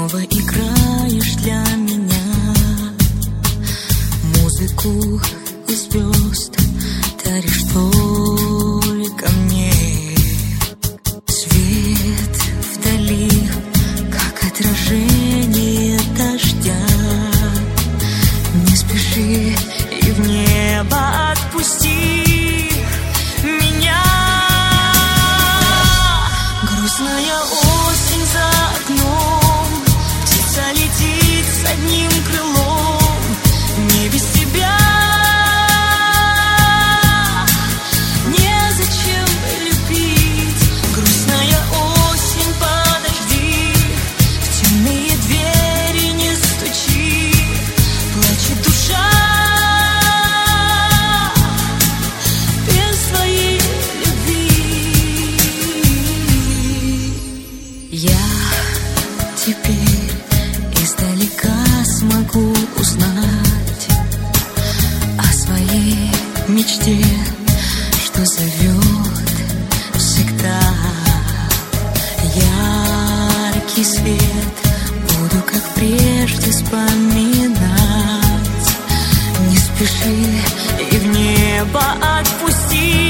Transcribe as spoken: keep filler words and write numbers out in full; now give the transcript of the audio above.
снова играешь для меня музыку из звезд, даришь только мне. Свет вдали, как отражение дождя. Не спеши и в небо отпусти меня. Грустная осень за окном, птица летит с одним крылом. Не без тебя незачем любить. Грустная осень, подожди, в темные двери не стучи. Плачет душа без своей любви. Я теперь издалека смогу узнать о своей мечте, что зовет всегда. Яркий свет буду, как прежде, вспоминать. Не спеши и в небо отпусти.